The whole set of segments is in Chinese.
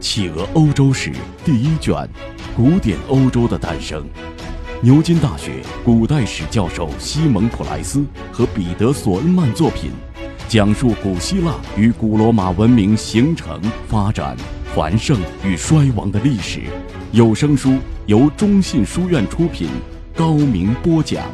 企鹅欧洲史第一卷，古典欧洲的诞生。牛津大学古代史教授西蒙普莱斯和彼得索恩曼作品，讲述古希腊与古罗马文明形成、发展、繁盛与衰亡的历史。有声书由中信书院出品，高明播讲。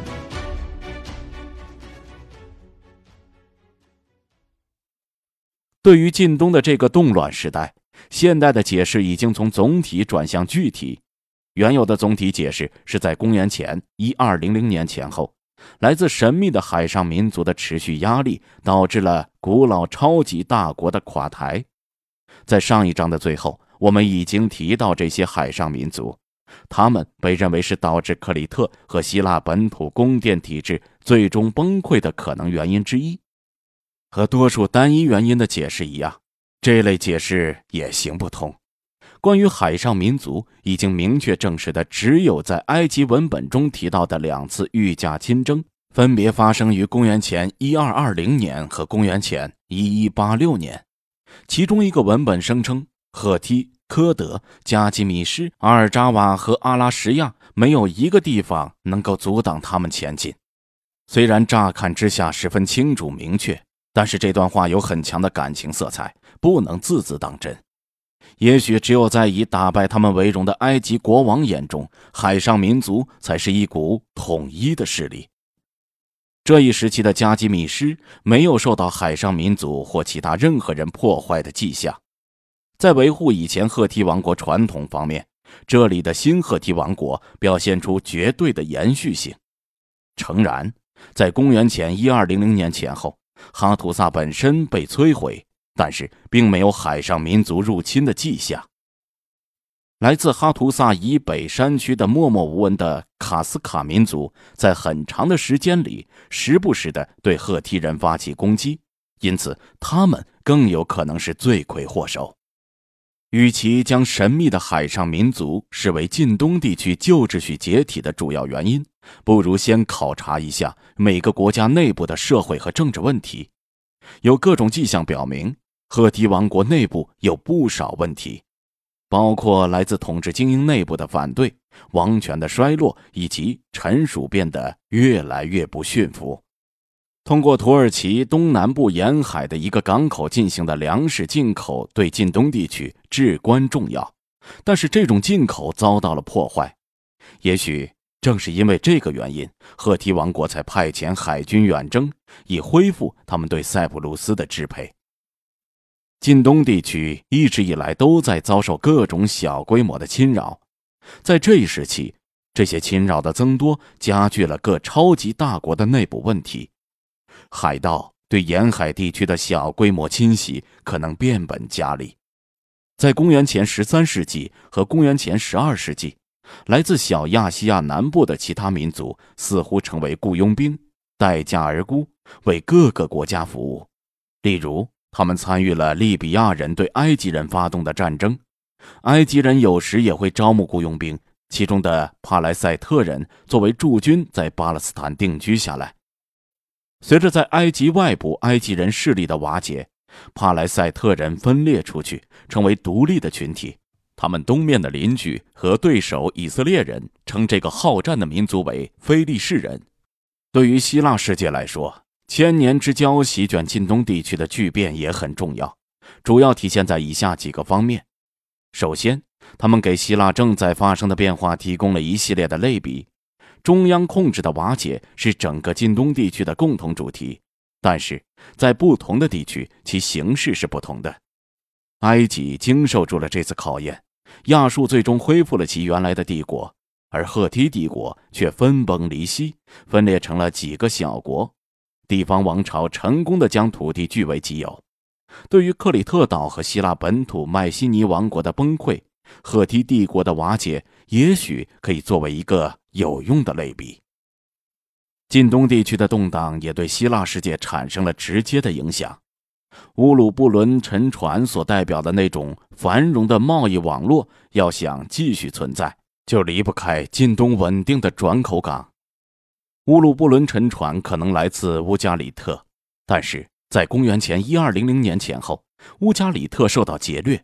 对于近东的这个动乱时代，现代的解释已经从总体转向具体。原有的总体解释是在公元前1200年前后，来自神秘的海上民族的持续压力导致了古老超级大国的垮台。在上一章的最后，我们已经提到这些海上民族，他们被认为是导致克里特和希腊本土宫殿体制最终崩溃的可能原因之一。和多数单一原因的解释一样，这类解释也行不通。关于海上民族已经明确证实的只有在埃及文本中提到的2次御驾亲征，分别发生于公元前1220年和公元前1186年。其中一个文本声称赫梯、科德、加基米施、阿尔扎瓦和阿拉什亚没有一个地方能够阻挡他们前进。虽然乍看之下十分清楚明确，但是这段话有很强的感情色彩，不能字字当真。也许只有在以打败他们为荣的埃及国王眼中，海上民族才是一股统一的势力。这一时期的加基米施没有受到海上民族或其他任何人破坏的迹象。在维护以前赫梯王国传统方面，这里的新赫梯王国表现出绝对的延续性。诚然，在公元前1200年前后，哈图萨本身被摧毁，但是并没有海上民族入侵的迹象。来自哈图萨以北山区的默默无闻的卡斯卡民族，在很长的时间里时不时地对赫梯人发起攻击，因此他们更有可能是罪魁祸首。与其将神秘的海上民族视为近东地区旧秩序解体的主要原因，不如先考察一下每个国家内部的社会和政治问题。有各种迹象表明，赫梯王国内部有不少问题，包括来自统治精英内部的反对、王权的衰落以及臣属变得越来越不驯服。通过土耳其东南部沿海的一个港口进行的粮食进口对近东地区至关重要，但是这种进口遭到了破坏。也许正是因为这个原因，赫梯王国才派遣海军远征，以恢复他们对塞浦路斯的支配。近东地区一直以来都在遭受各种小规模的侵扰，在这一时期，这些侵扰的增多加剧了各超级大国的内部问题。海盗对沿海地区的小规模侵袭可能变本加厉。在公元前13世纪和公元前12世纪，来自小亚细亚南部的其他民族似乎成为雇佣兵，待价而沽，为各个国家服务。例如，他们参与了利比亚人对埃及人发动的战争。埃及人有时也会招募雇佣兵，其中的帕莱塞特人作为驻军在巴勒斯坦定居下来。随着在埃及外部埃及人势力的瓦解，帕莱塞特人分裂出去，成为独立的群体。他们东面的邻居和对手以色列人称这个好战的民族为非利士人。对于希腊世界来说，1000年之交席卷近东地区的巨变也很重要，主要体现在以下几个方面。首先，他们给希腊正在发生的变化提供了一系列的类比。中央控制的瓦解是整个近东地区的共同主题，但是在不同的地区其形式是不同的。埃及经受住了这次考验，亚述最终恢复了其原来的帝国，而赫梯帝国却分崩离析，分裂成了几个小国。地方王朝成功地将土地据为己有。对于克里特岛和希腊本土迈锡尼王国的崩溃，赫梯帝国的瓦解也许可以作为一个有用的类比。近东地区的动荡也对希腊世界产生了直接的影响。乌鲁布伦沉船所代表的那种繁荣的贸易网络，要想继续存在，就离不开近东稳定的转口港。乌鲁布伦沉船可能来自乌加里特，但是在公元前1200年前后，乌加里特受到劫掠，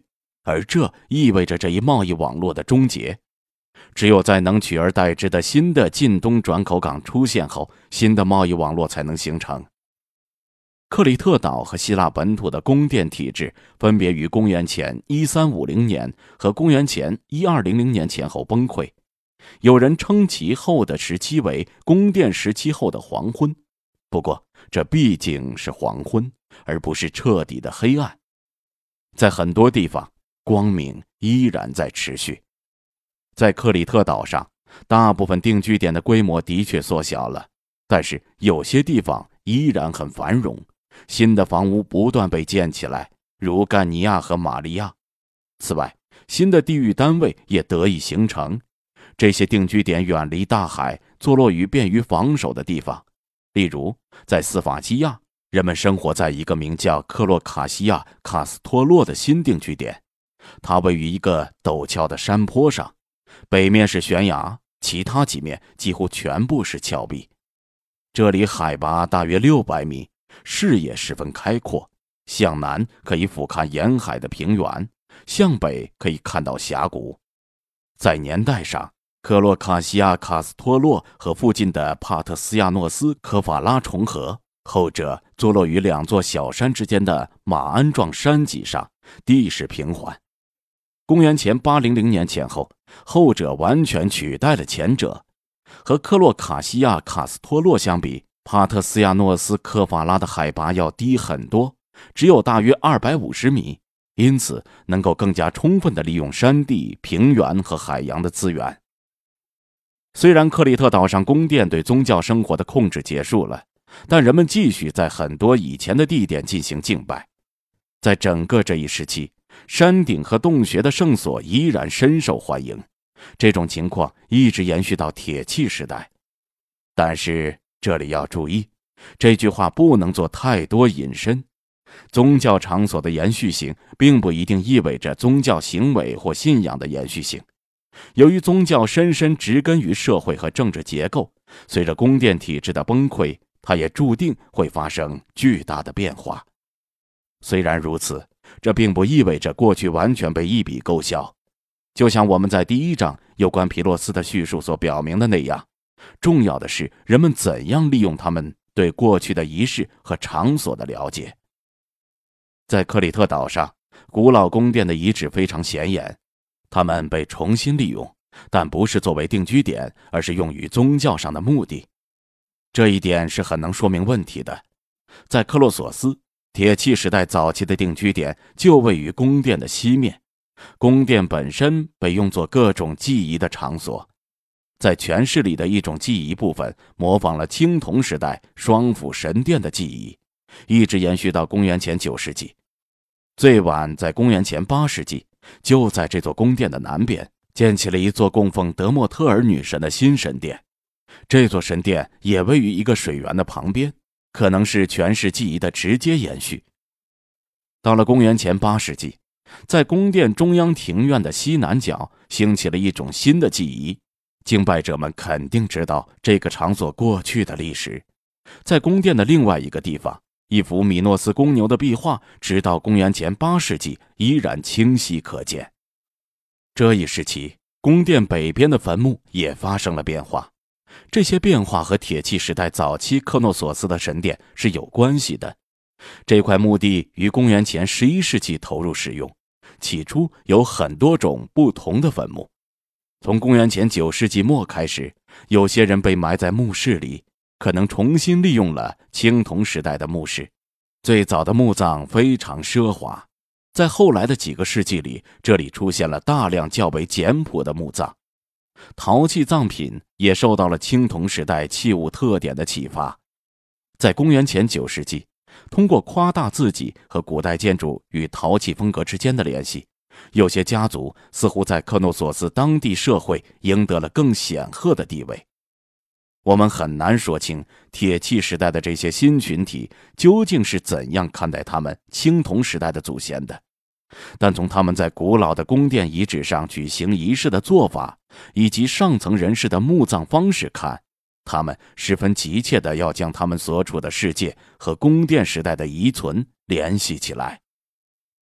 而这意味着这一贸易网络的终结。只有在能取而代之的新的近东转口港出现后，新的贸易网络才能形成。克里特岛和希腊本土的宫殿体制分别于公元前1350年和公元前1200年前后崩溃，有人称其后的时期为宫殿时期后的黄昏。不过这毕竟是黄昏，而不是彻底的黑暗。在很多地方，光明依然在持续。在克里特岛上，大部分定居点的规模的确缩小了，但是有些地方依然很繁荣，新的房屋不断被建起来，如干尼亚和玛利亚。此外，新的地域单位也得以形成，这些定居点远离大海，坐落于便于防守的地方。例如，在斯法基亚，人们生活在一个名叫克洛卡西亚卡斯托洛的新定居点，它位于一个陡峭的山坡上，北面是悬崖，其他几面几乎全部是峭壁。这里海拔大约600米，视野十分开阔，向南可以俯瞰沿海的平原，向北可以看到峡谷。在年代上，克洛卡西亚卡斯托洛和附近的帕特斯亚诺斯科法拉重合，后者坐落于两座小山之间的马鞍状山脊上，地势平缓。公元前800年前后，后者完全取代了前者。和克洛卡西亚卡斯托洛相比，帕特斯亚诺斯科法拉的海拔要低很多，只有大约250米，因此能够更加充分地利用山地、平原和海洋的资源。虽然克里特岛上宫殿对宗教生活的控制结束了，但人们继续在很多以前的地点进行敬拜。在整个这一时期，山顶和洞穴的圣所依然深受欢迎，这种情况一直延续到铁器时代。但是这里要注意，这句话不能做太多引申。宗教场所的延续性并不一定意味着宗教行为或信仰的延续性。由于宗教深深植根于社会和政治结构，随着宫殿体制的崩溃，它也注定会发生巨大的变化。虽然如此，这并不意味着过去完全被一笔勾销。就像我们在第1章有关皮洛斯的叙述所表明的那样，重要的是人们怎样利用他们对过去的仪式和场所的了解。在克里特岛上，古老宫殿的遗址非常显眼，它们被重新利用，但不是作为定居点，而是用于宗教上的目的。这一点是很能说明问题的。在克洛索斯，铁器时代早期的定居点就位于宫殿的西面，宫殿本身被用作各种祭仪的场所。在泉室里的一种祭仪部分模仿了青铜时代双府神殿的祭仪，一直延续到公元前9世纪。最晚在公元前8世纪，就在这座宫殿的南边建起了一座供奉德莫特尔女神的新神殿。这座神殿也位于一个水源的旁边，可能是泉氏祭仪的直接延续。到了公元前8世纪，在宫殿中央庭院的西南角兴起了一种新的祭仪，敬拜者们肯定知道这个场所过去的历史。在宫殿的另外一个地方，一幅米诺斯公牛的壁画直到公元前8世纪依然清晰可见。这一时期，宫殿北边的坟墓也发生了变化，这些变化和铁器时代早期克诺索斯的神殿是有关系的。这块墓地于公元前11世纪投入使用，起初有很多种不同的坟墓。从公元前9世纪末开始，有些人被埋在墓室里，可能重新利用了青铜时代的墓室。最早的墓葬非常奢华，在后来的几个世纪里，这里出现了大量较为简朴的墓葬。陶器葬品也受到了青铜时代器物特点的启发。在公元前9世纪，通过夸大自己和古代建筑与陶器风格之间的联系，有些家族似乎在克诺索斯当地社会赢得了更显赫的地位。我们很难说清铁器时代的这些新群体究竟是怎样看待他们青铜时代的祖先的，但从他们在古老的宫殿遗址上举行仪式的做法，以及上层人士的墓葬方式看，他们十分急切地要将他们所处的世界和宫殿时代的遗存联系起来。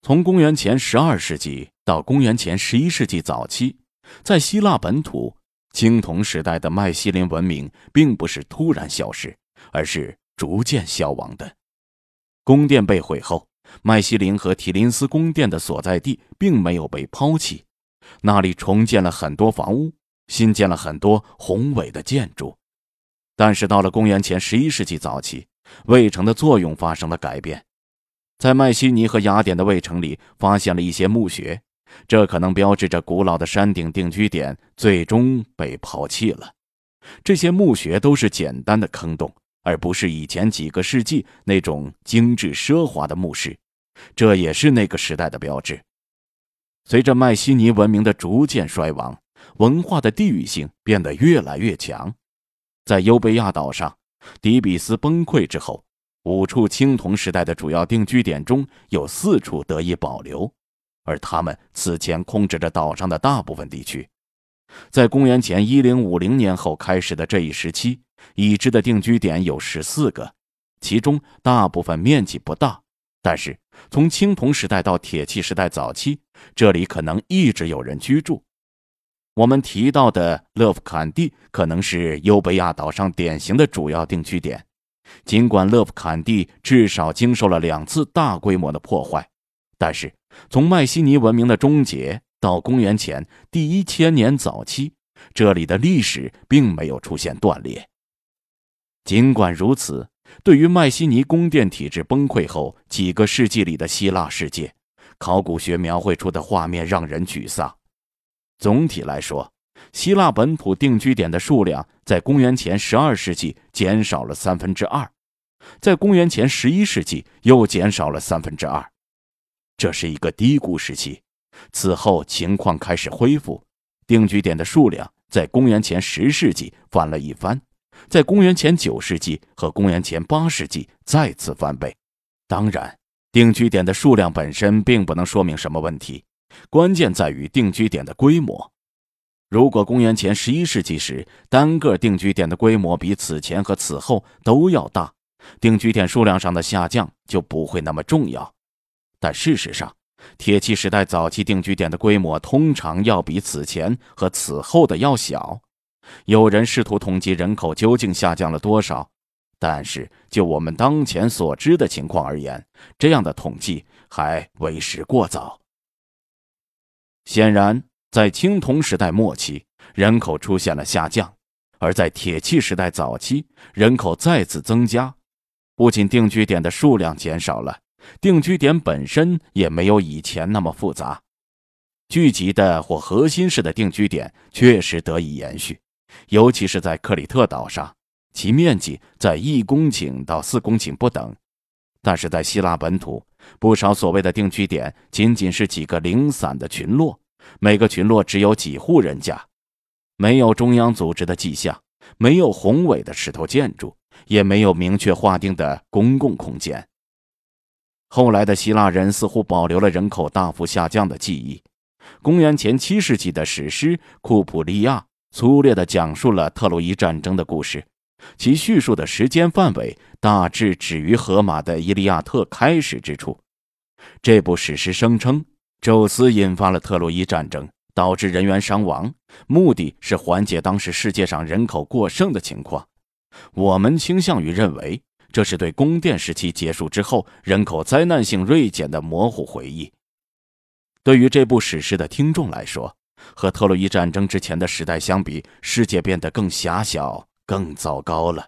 从公元前12世纪到公元前11世纪早期，在希腊本土，青铜时代的迈锡林文明并不是突然消失，而是逐渐消亡的。宫殿被毁后，迈锡林和提林斯宫殿的所在地并没有被抛弃，那里重建了很多房屋，新建了很多宏伟的建筑。但是到了公元前11世纪早期，卫城的作用发生了改变。在迈锡尼和雅典的卫城里发现了一些墓穴，这可能标志着古老的山顶定居点最终被抛弃了。这些墓穴都是简单的坑洞，而不是以前几个世纪那种精致奢华的墓室，这也是那个时代的标志。随着迈锡尼文明的逐渐衰亡，文化的地域性变得越来越强。在优卑亚岛上，底比斯崩溃之后，5处青铜时代的主要定居点中有4处得以保留，而他们此前控制着岛上的大部分地区。在公元前1050年后开始的这一时期，已知的定居点有14个，其中大部分面积不大，但是从青铜时代到铁器时代早期，这里可能一直有人居住。我们提到的勒夫坎蒂可能是优卑亚岛上典型的主要定居点，尽管勒夫坎蒂至少经受了2次大规模的破坏，但是从迈锡尼文明的终结到公元前第1000年早期，这里的历史并没有出现断裂。尽管如此，对于迈锡尼宫殿体制崩溃后几个世纪里的希腊世界，考古学描绘出的画面让人沮丧。总体来说，希腊本土定居点的数量在公元前12世纪减少了2/3，在公元前11世纪又减少了2/3。这是一个低谷时期，此后情况开始恢复，定居点的数量在公元前10世纪翻了一番，在公元前9世纪和公元前8世纪再次翻倍。当然，定居点的数量本身并不能说明什么问题，关键在于定居点的规模。如果公元前11世纪时单个定居点的规模比此前和此后都要大，定居点数量上的下降就不会那么重要。但事实上，铁器时代早期定居点的规模通常要比此前和此后的要小。有人试图统计人口究竟下降了多少，但是就我们当前所知的情况而言，这样的统计还为时过早。显然，在青铜时代末期，人口出现了下降，而在铁器时代早期，人口再次增加。不仅定居点的数量减少了，定居点本身也没有以前那么复杂。聚集的或核心式的定居点确实得以延续，尤其是在克里特岛上，其面积在1公顷到4公顷不等。但是在希腊本土，不少所谓的定居点仅仅是几个零散的群落，每个群落只有几户人家，没有中央组织的迹象，没有宏伟的石头建筑，也没有明确划定的公共空间。后来的希腊人似乎保留了人口大幅下降的记忆。公元前7世纪的史诗《库普利亚》粗略地讲述了特洛伊战争的故事，其叙述的时间范围大致止于荷马的《伊利亚特》开始之处。这部史诗声称，宙斯引发了特洛伊战争，导致人员伤亡，目的是缓解当时世界上人口过剩的情况。我们倾向于认为，这是对宫殿时期结束之后人口灾难性锐减的模糊回忆。对于这部史诗的听众来说，和特洛伊战争之前的时代相比，世界变得更狭小，更糟糕了。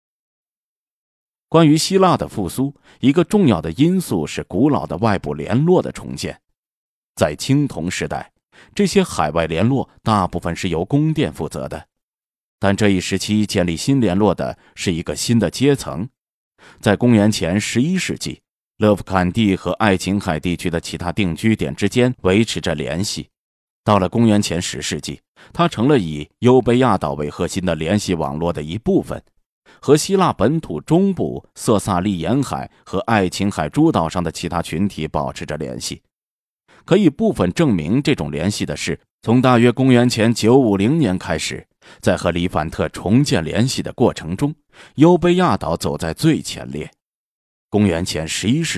关于希腊的复苏，一个重要的因素是古老的外部联络的重建。在青铜时代，这些海外联络大部分是由宫殿负责的，但这一时期建立新联络的是一个新的阶层。在公元前11世纪，勒夫坎蒂和爱琴海地区的其他定居点之间维持着联系。到了公元前10世纪，它成了以优卑亚岛为核心的联系网络的一部分，和希腊本土中部色萨利沿海和爱琴海诸岛上的其他群体保持着联系。可以部分证明这种联系的是，从大约公元前950年开始，在和黎凡特重建联系的过程中，优卑亚岛走在最前列。公元前11世纪，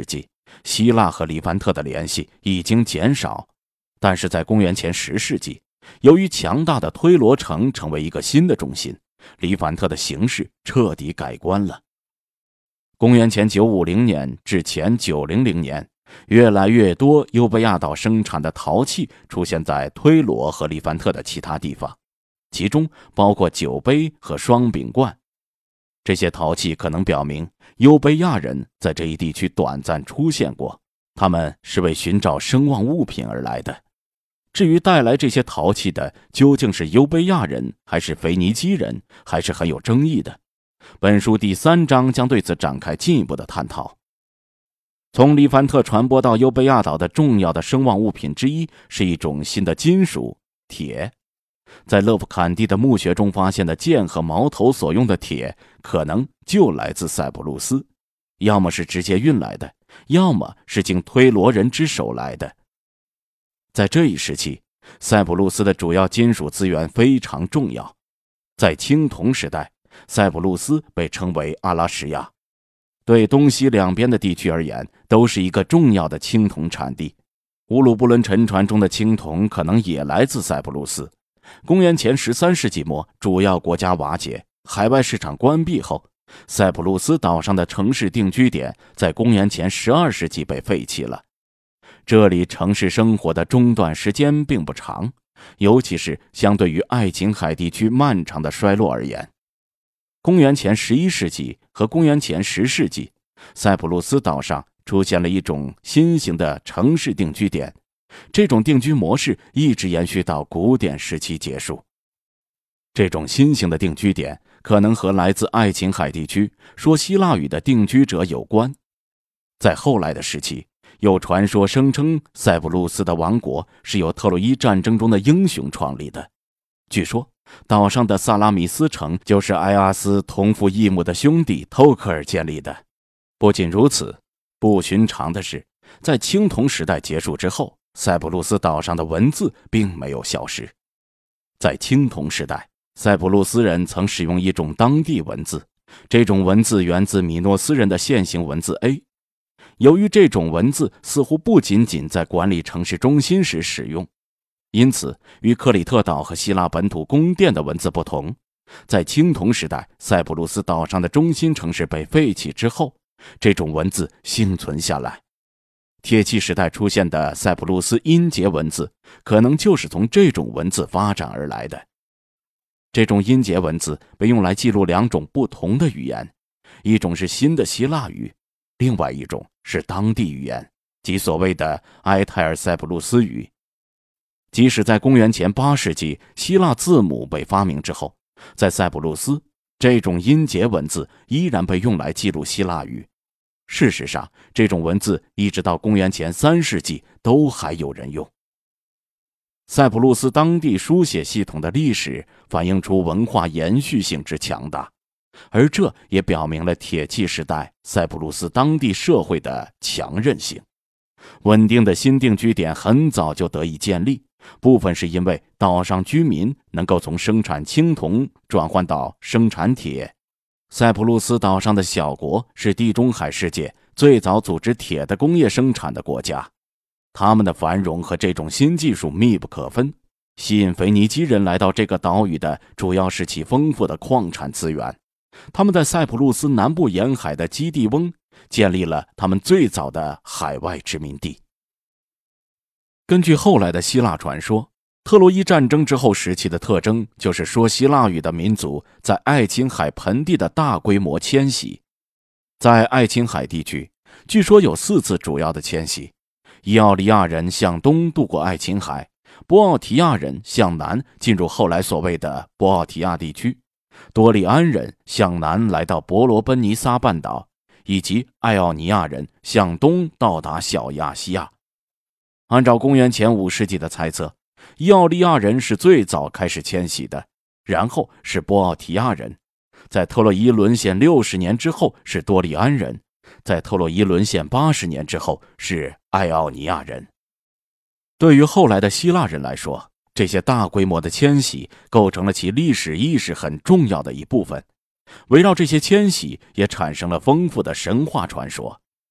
希腊和黎凡特的联系已经减少，但是在公元前10世纪，由于强大的推罗城成为一个新的中心，黎凡特的形势彻底改观了。公元前950年至前900年，越来越多优贝亚岛生产的陶器出现在推罗和黎凡特的其他地方，其中包括酒杯和双柄罐。这些陶器可能表明优贝亚人在这一地区短暂出现过，他们是为寻找声望物品而来的。至于带来这些陶器的究竟是优贝亚人还是腓尼基人，还是很有争议的。本书第3章将对此展开进一步的探讨。从黎凡特传播到优贝亚岛的重要的声望物品之一是一种新的金属铁。在勒夫坎蒂的墓穴中发现的剑和矛头所用的铁，可能就来自塞浦路斯，要么是直接运来的，要么是经推罗人之手来的。在这一时期，塞浦路斯的主要金属资源非常重要。在青铜时代，塞浦路斯被称为阿拉什亚，对东西两边的地区而言，都是一个重要的青铜产地。乌鲁布伦沉船中的青铜可能也来自塞浦路斯。公元前13世纪末，主要国家瓦解，海外市场关闭后，塞浦路斯岛上的城市定居点在公元前12世纪被废弃了。这里城市生活的中断时间并不长，尤其是相对于爱琴海地区漫长的衰落而言。公元前11世纪和公元前10世纪，塞浦路斯岛上出现了一种新型的城市定居点，这种定居模式一直延续到古典时期结束。这种新型的定居点可能和来自爱琴海地区说希腊语的定居者有关。在后来的时期，有传说声称塞浦路斯的王国是由特洛伊战争中的英雄创立的。据说岛上的萨拉米斯城就是埃阿斯同父异母的兄弟透克尔建立的。不仅如此，不寻常的是，在青铜时代结束之后，塞浦路斯岛上的文字并没有消失。在青铜时代，塞浦路斯人曾使用一种当地文字，这种文字源自米诺斯人的线形文字 A。由于这种文字似乎不仅仅在管理城市中心时使用，因此与克里特岛和希腊本土宫殿的文字不同，在青铜时代塞浦路斯岛上的中心城市被废弃之后，这种文字幸存下来。铁器时代出现的塞浦路斯音节文字可能就是从这种文字发展而来的。这种音节文字被用来记录2种不同的语言，一种是新的希腊语，另外一种是当地语言，即所谓的埃泰尔塞浦路斯语。即使在公元前8世纪希腊字母被发明之后，在塞浦路斯，这种音节文字依然被用来记录希腊语。事实上，这种文字一直到公元前3世纪都还有人用。塞浦路斯当地书写系统的历史反映出文化延续性之强大，而这也表明了铁器时代塞浦路斯当地社会的强韧性。稳定的新定居点很早就得以建立，部分是因为岛上居民能够从生产青铜转换到生产铁。塞浦路斯岛上的小国是地中海世界最早组织铁的工业生产的国家，他们的繁荣和这种新技术密不可分。吸引腓尼基人来到这个岛屿的主要是其丰富的矿产资源。他们在塞浦路斯南部沿海的基地翁建立了他们最早的海外殖民地。根据后来的希腊传说，特洛伊战争之后时期的特征就是说希腊语的民族在爱琴海盆地的大规模迁徙。在爱琴海地区，据说有4次主要的迁徙：伊奥利亚人向东渡过爱琴海，波奥提亚人向南进入后来所谓的波奥提亚地区，多利安人向南来到伯罗奔尼撒半岛，以及爱奥尼亚人向东到达小亚细亚。按照公元前5世纪的猜测，伊奥利亚人是最早开始迁徙的，然后是波奥提亚人，在特洛伊沦陷60年之后是多利安人，在特洛伊沦陷80年之后是爱奥尼亚人。对于后来的希腊人来说，这些大规模的迁徙构成了其历史意识很重要的一部分。围绕这些迁徙也产生了丰富的神话传说。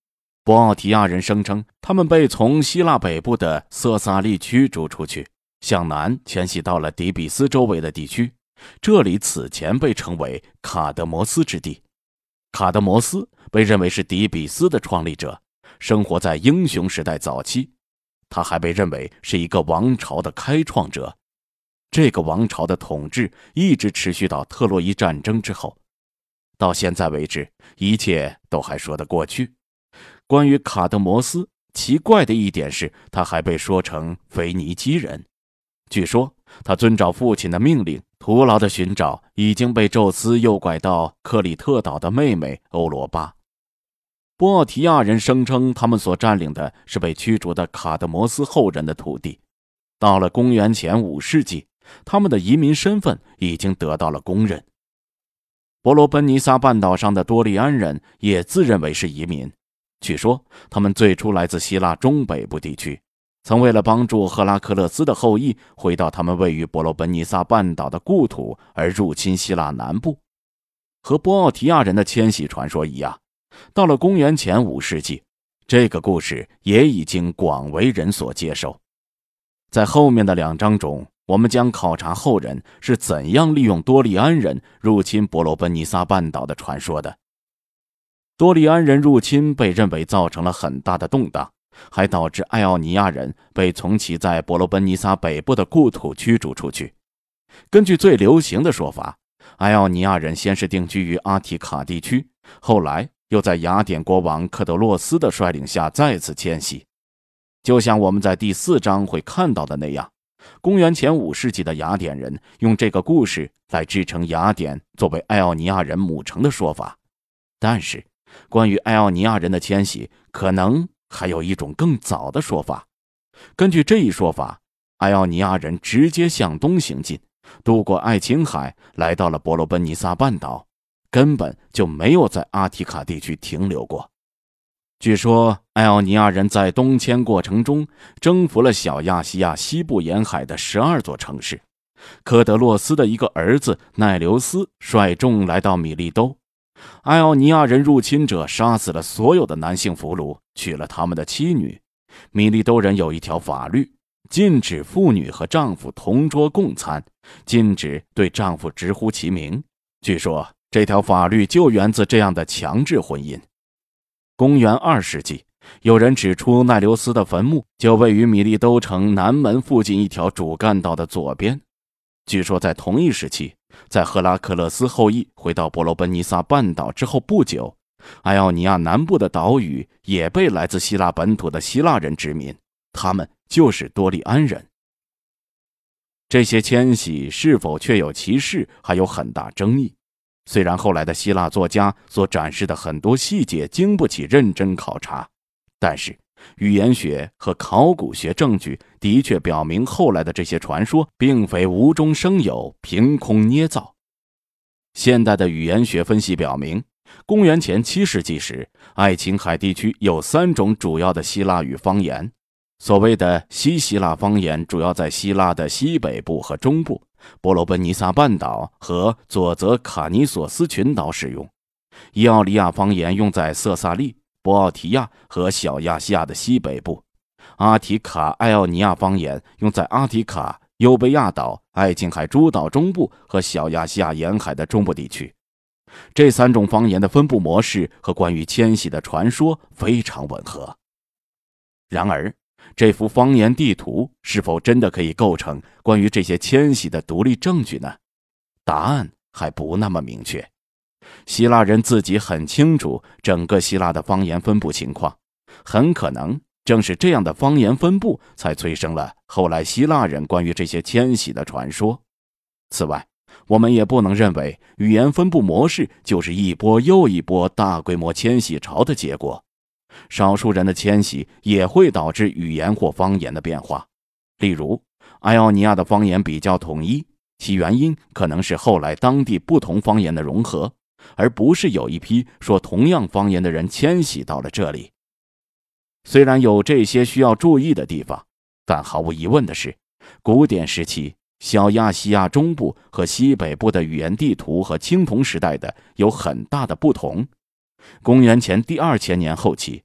博奥提亚人声称，他们被从希腊北部的色萨利驱逐出去，向南迁徙到了底比斯周围的地区，这里此前被称为卡德摩斯之地。卡德摩斯被认为是底比斯的创立者，生活在英雄时代早期。他还被认为是一个王朝的开创者，这个王朝的统治一直持续到特洛伊战争之后。到现在为止，一切都还说得过去。关于卡德摩斯，奇怪的一点是，他还被说成腓尼基人。据说他遵照父亲的命令，徒劳地寻找已经被宙斯诱拐到克里特岛的妹妹欧罗巴。波奥提亚人声称，他们所占领的是被驱逐的卡德摩斯后人的土地。到了公元前5世纪，他们的移民身份已经得到了公认。伯罗奔尼撒半岛上的多利安人也自认为是移民，据说他们最初来自希腊中北部地区，曾为了帮助赫拉克勒斯的后裔回到他们位于伯罗奔尼撒半岛的故土而入侵希腊南部。和波奥提亚人的迁徙传说一样，到了公元前5世纪，这个故事也已经广为人所接受。在后面的2章中，我们将考察后人是怎样利用多利安人入侵伯罗奔尼撒半岛的传说的。多利安人入侵被认为造成了很大的动荡，还导致爱奥尼亚人被从其在伯罗奔尼撒北部的故土驱逐出去。根据最流行的说法，爱奥尼亚人先是定居于阿提卡地区，后来又在雅典国王克德洛斯的率领下再次迁徙。就像我们在第4章会看到的那样，公元前5世纪的雅典人用这个故事来支撑雅典作为爱奥尼亚人母城的说法。但是关于爱奥尼亚人的迁徙，可能还有一种更早的说法。根据这一说法，爱奥尼亚人直接向东行进，渡过爱琴海，来到了伯罗奔尼撒半岛，根本就没有在阿提卡地区停留过。据说爱奥尼亚人在东迁过程中征服了小亚细亚西部沿海的12座城市。科德洛斯的一个儿子奈留斯率众来到米利都，爱奥尼亚人入侵者杀死了所有的男性俘虏，娶了他们的妻女。米利都人有一条法律，禁止妇女和丈夫同桌共餐，禁止对丈夫直呼其名。据说这条法律就源自这样的强制婚姻。公元2世纪，有人指出奈留斯的坟墓就位于米利都城南门附近一条主干道的左边。据说在同一时期，在赫拉克勒斯后裔回到伯罗奔尼撒半岛之后不久，爱奥尼亚南部的岛屿也被来自希腊本土的希腊人殖民，他们就是多利安人。这些迁徙是否确有其事，还有很大争议。虽然后来的希腊作家所展示的很多细节经不起认真考察，但是语言学和考古学证据的确表明，后来的这些传说并非无中生有、凭空捏造。现代的语言学分析表明，公元前7世纪时，爱琴海地区有3种主要的希腊语方言。所谓的西希腊方言主要在希腊的西北部和中部、伯罗奔尼撒半岛和佐泽卡尼索斯群岛使用。伊奥利亚方言用在色萨利、博奥提亚和小亚细亚的西北部。阿提卡爱奥尼亚方言用在阿提卡、优贝亚岛、爱琴海诸岛中部和小亚细亚沿海的中部地区。这3种方言的分布模式和关于迁徙的传说非常吻合。然而，这幅方言地图是否真的可以构成关于这些迁徙的独立证据呢？答案还不那么明确。希腊人自己很清楚整个希腊的方言分布情况，很可能正是这样的方言分布才催生了后来希腊人关于这些迁徙的传说。此外，我们也不能认为语言分布模式就是一波又一波大规模迁徙潮的结果。少数人的迁徙也会导致语言或方言的变化。例如，爱奥尼亚的方言比较统一，其原因可能是后来当地不同方言的融合，而不是有一批说同样方言的人迁徙到了这里。虽然有这些需要注意的地方，但毫无疑问的是，古典时期小亚细亚中部和西北部的语言地图和青铜时代的有很大的不同。公元前第2000年后期，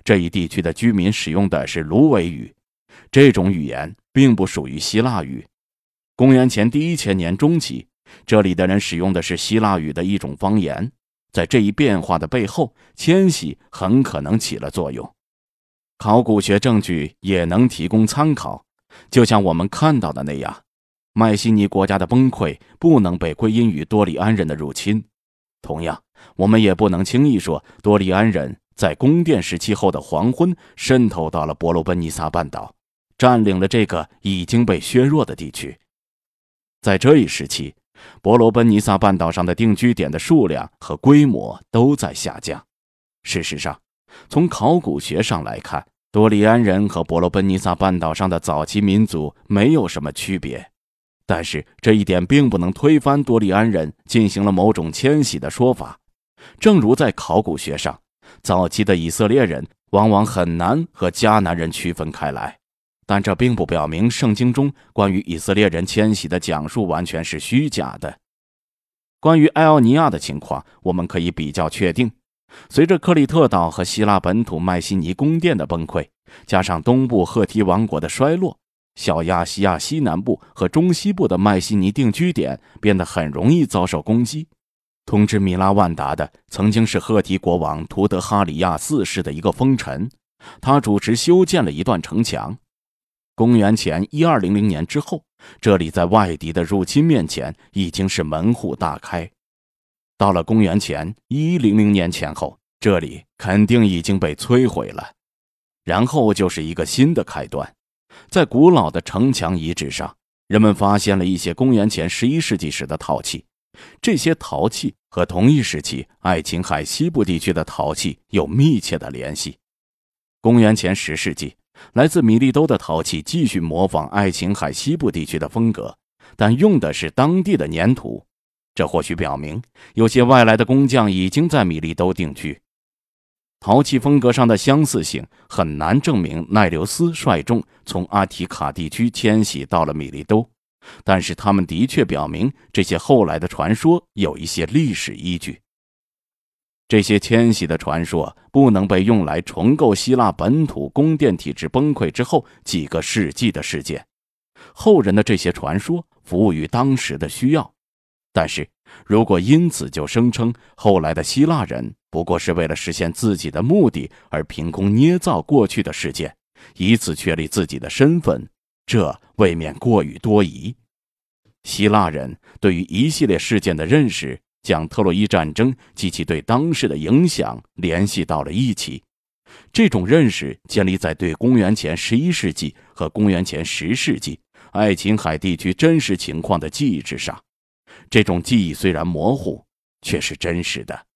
这一地区的居民使用的是芦苇语，这种语言并不属于希腊语。公元前第1000年中期，这里的人使用的是希腊语的一种方言。在这一变化的背后，迁徙很可能起了作用。考古学证据也能提供参考，就像我们看到的那样，迈锡尼国家的崩溃不能被归因于多利安人的入侵。同样，我们也不能轻易说多利安人在宫殿时期后的黄昏渗透到了伯罗奔尼撒半岛，占领了这个已经被削弱的地区。在这一时期，伯罗奔尼撒半岛上的定居点的数量和规模都在下降。事实上，从考古学上来看，多利安人和伯罗奔尼撒半岛上的早期民族没有什么区别。但是这一点并不能推翻多利安人进行了某种迁徙的说法。正如在考古学上，早期的以色列人往往很难和迦南人区分开来，但这并不表明圣经中关于以色列人迁徙的讲述完全是虚假的。关于埃奥尼亚的情况，我们可以比较确定，随着克里特岛和希腊本土迈锡尼宫殿的崩溃，加上东部赫梯王国的衰落，小亚细亚西南部和中西部的迈锡尼定居点变得很容易遭受攻击。统治米拉万达的曾经是赫梯国王图德哈里亚4世的一个封臣，他主持修建了一段城墙。公元前1200年之后，这里在外敌的入侵面前已经是门户大开。到了公元前1100年前后，这里肯定已经被摧毁了。然后就是一个新的开端。在古老的城墙遗址上，人们发现了一些公元前11世纪时的陶器。这些陶器和同一时期爱琴海西部地区的陶器有密切的联系。公元前10世纪，来自米利都的陶器继续模仿爱琴海西部地区的风格，但用的是当地的粘土。这或许表明，有些外来的工匠已经在米利都定居。陶器风格上的相似性很难证明奈留斯率众从阿提卡地区迁徙到了米利都，但是他们的确表明这些后来的传说有一些历史依据。这些迁徙的传说不能被用来重构希腊本土宫殿体制崩溃之后几个世纪的事件。后人的这些传说服务于当时的需要，但是如果因此就声称后来的希腊人不过是为了实现自己的目的而凭空捏造过去的事件，以此确立自己的身份，这未免过于多疑。希腊人对于一系列事件的认识将特洛伊战争及其对当时的影响联系到了一起。这种认识建立在对公元前11世纪和公元前10世纪爱琴海地区真实情况的记忆之上。这种记忆虽然模糊，却是真实的。